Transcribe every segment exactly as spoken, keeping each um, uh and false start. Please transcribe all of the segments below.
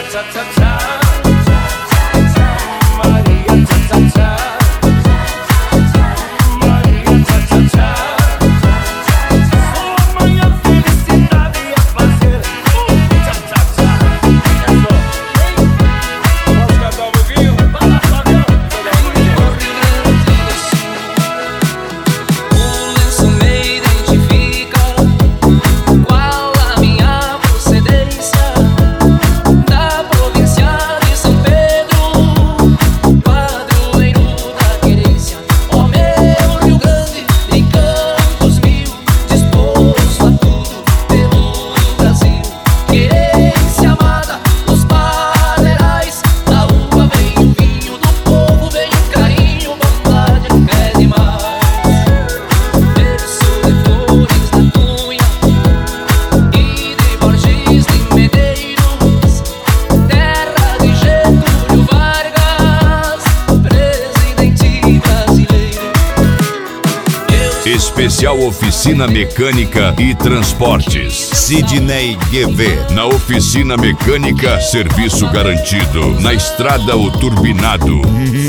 Especial Oficina Mecânica e Transportes. Sidney G V. Na Oficina Mecânica, serviço garantido. Na estrada, o turbinado.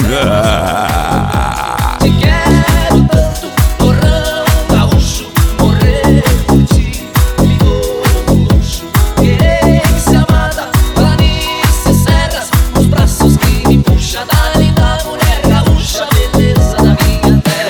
Te quero tanto, porrão gaúcho, morrer por ti, me dou luxo. Querência amada, planícies, serras, os braços que me puxa da linda mulher gaúcha, beleza da minha terra.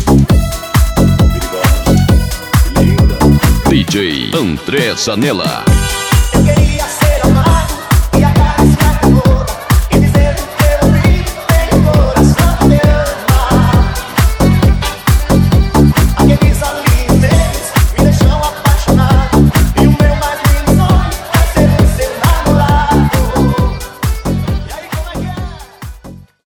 D J André Zanella.